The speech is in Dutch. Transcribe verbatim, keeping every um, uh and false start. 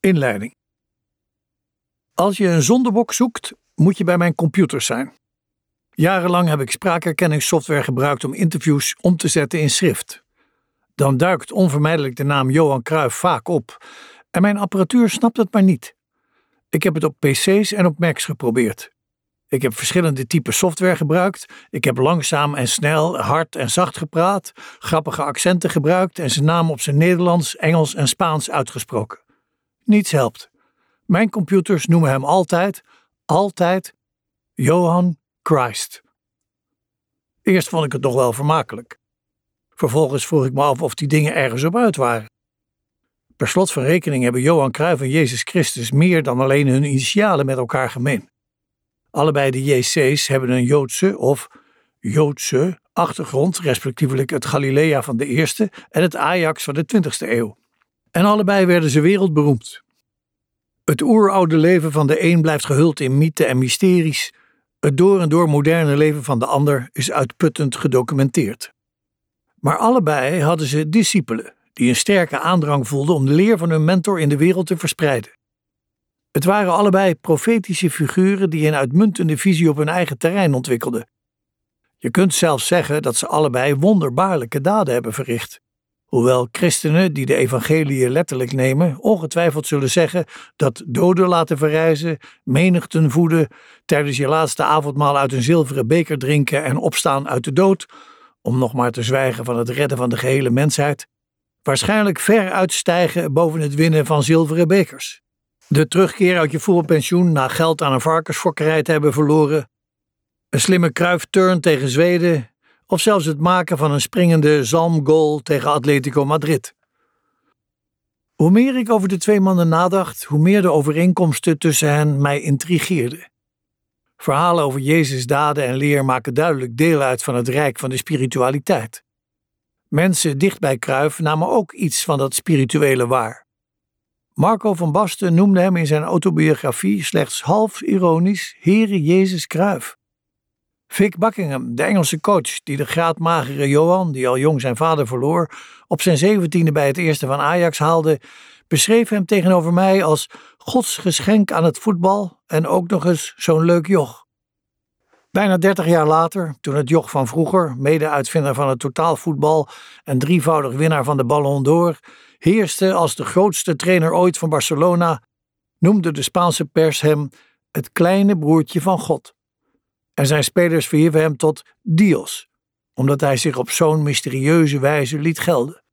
Inleiding. Als je een zondebok zoekt, moet je bij mijn computers zijn. Jarenlang heb ik spraakherkenningssoftware gebruikt om interviews om te zetten in schrift. Dan duikt onvermijdelijk de naam Johan Cruijff vaak op en mijn apparatuur snapt het maar niet. Ik heb het op pc's en op Macs geprobeerd. Ik heb verschillende typen software gebruikt. Ik heb langzaam en snel, hard en zacht gepraat, grappige accenten gebruikt en zijn naam op zijn Nederlands, Engels en Spaans uitgesproken. Niets helpt. Mijn computers noemen hem altijd, altijd, Johan Christ. Eerst vond ik het nog wel vermakelijk. Vervolgens vroeg ik me af of die dingen ergens op uit waren. Per slot van rekening hebben Johan Cruijff en Jezus Christus meer dan alleen hun initialen met elkaar gemeen. Allebei de J C's hebben een Joodse of Joodse achtergrond, respectievelijk het Galilea van de eerste en het Ajax van de twintigste eeuw. En allebei werden ze wereldberoemd. Het oeroude leven van de een blijft gehuld in mythen en mysteries. Het door en door moderne leven van de ander is uitputtend gedocumenteerd. Maar allebei hadden ze discipelen die een sterke aandrang voelden om de leer van hun mentor in de wereld te verspreiden. Het waren allebei profetische figuren die een uitmuntende visie op hun eigen terrein ontwikkelden. Je kunt zelfs zeggen dat ze allebei wonderbaarlijke daden hebben verricht. Hoewel christenen die de evangeliën letterlijk nemen ongetwijfeld zullen zeggen dat doden laten verrijzen, menigten voeden, tijdens je laatste avondmaal uit een zilveren beker drinken en opstaan uit de dood, om nog maar te zwijgen van het redden van de gehele mensheid, waarschijnlijk ver uitstijgen boven het winnen van zilveren bekers. De terugkeer uit je voetbalpensioen na geld aan een varkensfokkerij te hebben verloren, een slimme Cruyff-turn tegen Zweden of zelfs het maken van een springende zalmgoal tegen Atletico Madrid. Hoe meer ik over de twee mannen nadacht, hoe meer de overeenkomsten tussen hen mij intrigeerden. Verhalen over Jezus' daden en leer maken duidelijk deel uit van het rijk van de spiritualiteit. Mensen dicht bij Cruijff namen ook iets van dat spirituele waar. Marco van Basten noemde hem in zijn autobiografie slechts half ironisch Heere Jezus Cruijff. Vic Buckingham, de Engelse coach die de graadmagere Johan, die al jong zijn vader verloor, op zijn zeventiende bij het eerste van Ajax haalde, beschreef hem tegenover mij als Gods geschenk aan het voetbal en ook nog eens zo'n leuk joch. Bijna dertig jaar later, toen het joch van vroeger, mede-uitvinder van het totaalvoetbal en drievoudig winnaar van de Ballon d'Or, heerste als de grootste trainer ooit van Barcelona, noemde de Spaanse pers hem het kleine broertje van God. En zijn spelers verhieven hem tot Dios, omdat hij zich op zo'n mysterieuze wijze liet gelden.